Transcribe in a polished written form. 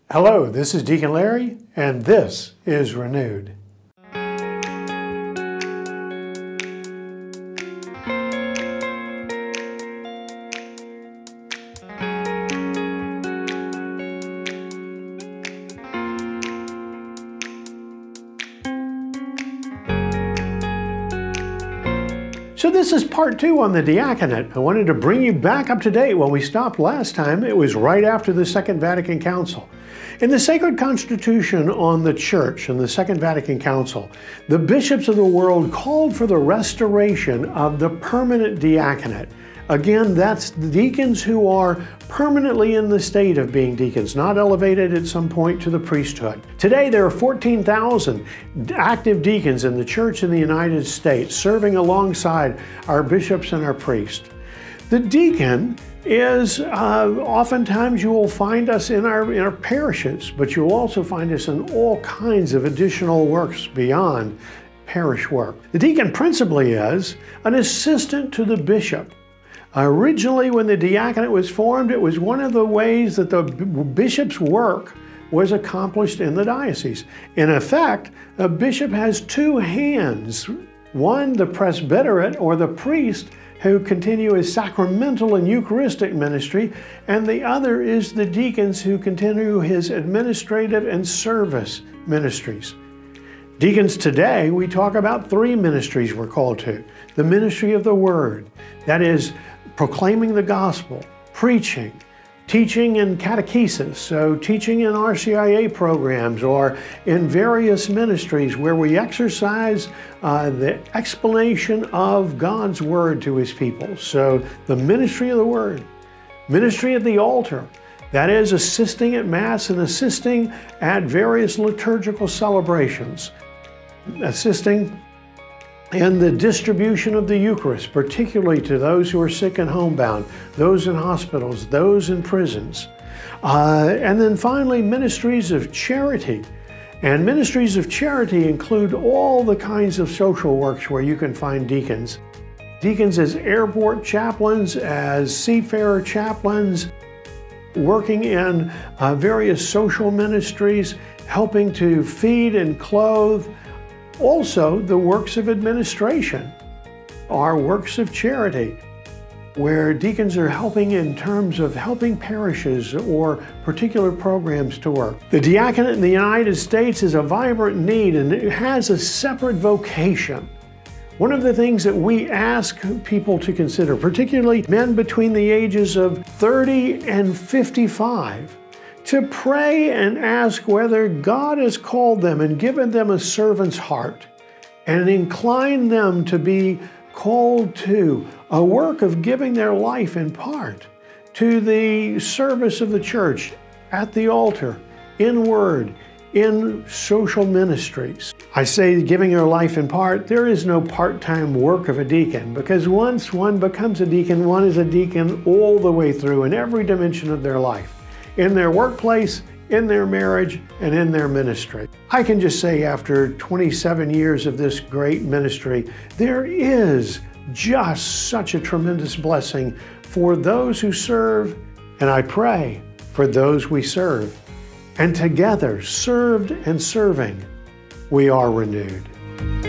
Hello, this is Deacon Larry, and this is Renewed. So this is part 2 on the diaconate. I wanted to bring you back up to date. When we stopped last time, it was right after the Second Vatican Council. In the Sacred Constitution on the Church in the Second Vatican Council, the bishops of the world called for the restoration of the permanent diaconate. Again, that's the deacons who are permanently in the state of being deacons, not elevated at some point to the priesthood. Today, there are 14,000 active deacons in the church in the United States, serving alongside our bishops and our priests. The deacon is, oftentimes you will find us in our parishes, but you'll also find us in all kinds of additional works beyond parish work. The deacon principally is an assistant to the bishop. Originally, when the diaconate was formed, it was one of the ways that the bishop's work was accomplished in the diocese. In effect, a bishop has two hands. One, the presbyterate or the priest, who continue his sacramental and Eucharistic ministry, and the other is the deacons who continue his administrative and service ministries. Deacons today, we talk about 3 ministries we're called to. The ministry of the Word, that is, proclaiming the gospel, preaching, teaching in catechesis, so teaching in RCIA programs or in various ministries where we exercise the explanation of God's Word to His people. So the ministry of the Word, ministry at the altar, that is assisting at Mass and assisting at various liturgical celebrations, assisting in the distribution of the Eucharist, particularly to those who are sick and homebound, those in hospitals, those in prisons. And then finally, ministries of charity. And ministries of charity include all the kinds of social works where you can find deacons. Deacons as airport chaplains, as seafarer chaplains, working in various social ministries, helping to feed and clothe. Also, the works of administration are works of charity, where deacons are helping in terms of helping parishes or particular programs to work. The diaconate in the United States is a vibrant need, and it has a separate vocation. One of the things that we ask people to consider, particularly men between the ages of 30 and 55, to pray and ask whether God has called them and given them a servant's heart and inclined them to be called to a work of giving their life in part to the service of the church at the altar, in word, in social ministries. I say giving your life in part, there is no part-time work of a deacon, because once one becomes a deacon, one is a deacon all the way through in every dimension of their life. In their workplace, in their marriage, and in their ministry. I can just say after 27 years of this great ministry, there is just such a tremendous blessing for those who serve, and I pray for those we serve. And together, served and serving, we are renewed.